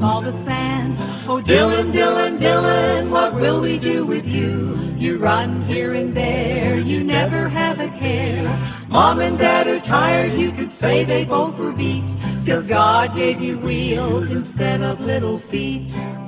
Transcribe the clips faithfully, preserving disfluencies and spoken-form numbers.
all the sand. Oh, Dylan, Dylan, Dylan, what will we do with you? You run here and there, you never have a care. Mom and Dad are tired, you could say they both were beat, 'cause God gave you wheels instead of little feet.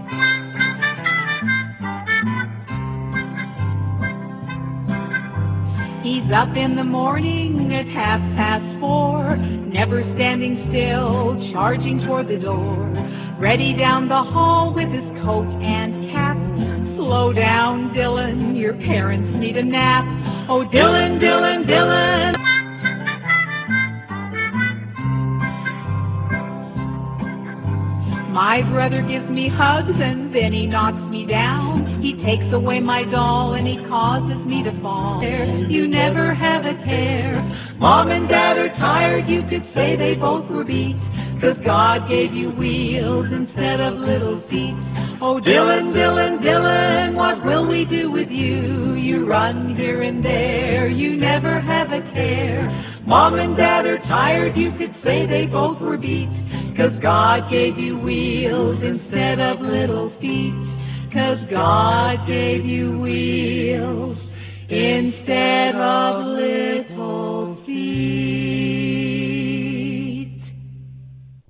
He's up in the morning at half past four, never standing still, charging toward the door. Ready down the hall with his coat and cap. Slow down, Dylan, your parents need a nap. Oh, Dylan, Dylan, Dylan. My brother gives me hugs and then he knocks me down. He takes away my doll and he causes me to fall. You never have a care. Mom and Dad are tired, you could say they both were beat, 'cause God gave you wheels instead of little feet. Oh, Dylan, Dylan, Dylan, what will we do with you? You run here and there, you never have a care. Mom and Dad are tired, you could say they both were beat, 'cause God gave you wheels instead of little feet. 'Cause God gave you wheels instead of